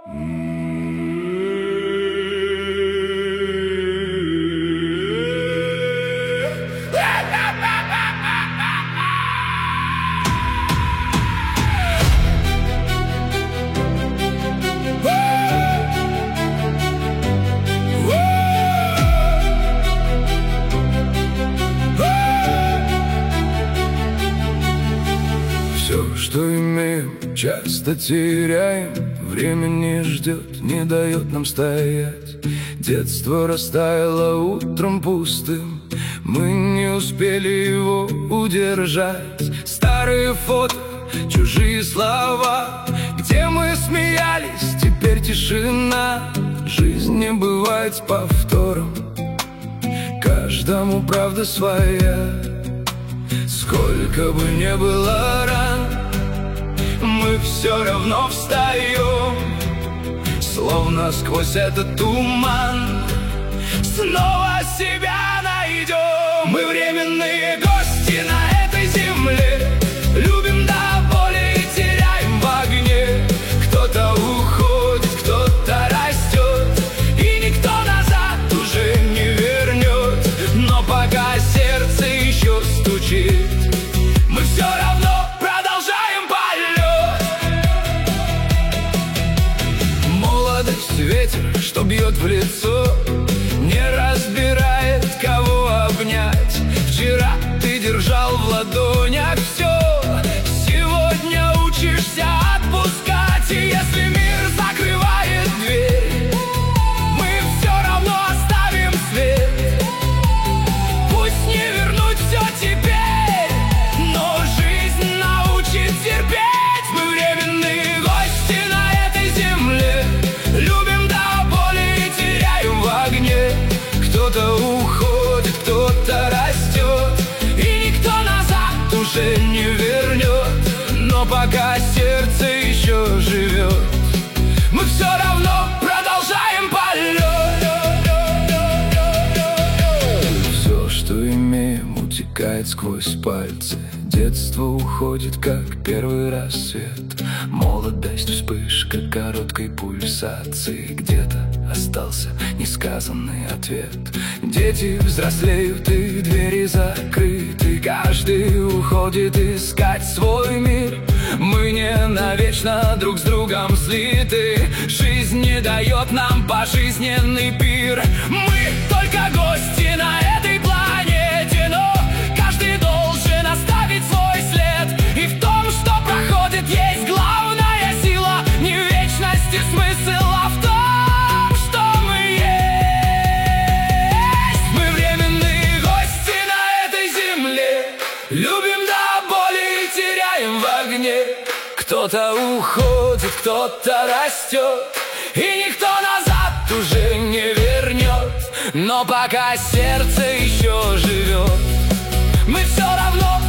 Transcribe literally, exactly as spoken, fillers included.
Все, что имеем, часто теряем. Время не ждет, не дает нам стоять. Детство растаяло утром пустым, мы не успели его удержать. Старые фото, чужие слова, где мы смеялись, теперь тишина. Жизнь не бывает с повтором, каждому правда своя. Сколько бы ни было ран, мы все равно встаем, словно сквозь этот туман снова себя найдем. Мы временные гости на этой земле, любим до боли и теряем в огне. Кто-то уходит, кто-то растет, и никто назад уже не вернет. Но пока сердце еще стучит, мы все равно продолжаем полет. Молодость, ветер, что бьет в лицо, не разбирает, кого обнять. Вчера ты держал в ладонях все, сегодня учишься отпускать. И если мир закрывает дверь, мы все равно оставим свет. Пусть не вернуть все теперь, но жизнь научит терпеть. Мы временные гости на этой земле, любим до боли и теряем в огне. Кто-то уходит, кто-то растет, и никто назад уже не вернет. Но пока сердце еще живет, мы все равно продолжаем полет. Все, что имеем, утекает сквозь пальцы. Детство уходит, как первый рассвет. Молодость, вспышка короткой пульсации. Где-то остался несказанный ответ. Дети взрослеют, и двери закрыты. Каждый уходит искать свой мир. Мы не навечно друг с другом слиты. Жизнь не дает нам пожизненный пир. Мы только гости на этой планете, но каждый должен оставить свой след. И в том, что проходит, есть главная сила. Не вечность и смысл, а в том, что мы есть. Мы временные гости на этой земле, любим до боли и теряем в огне. Кто-то уходит, кто-то растет, и никто назад уже не вернет. Но пока сердце еще живет, мы все равно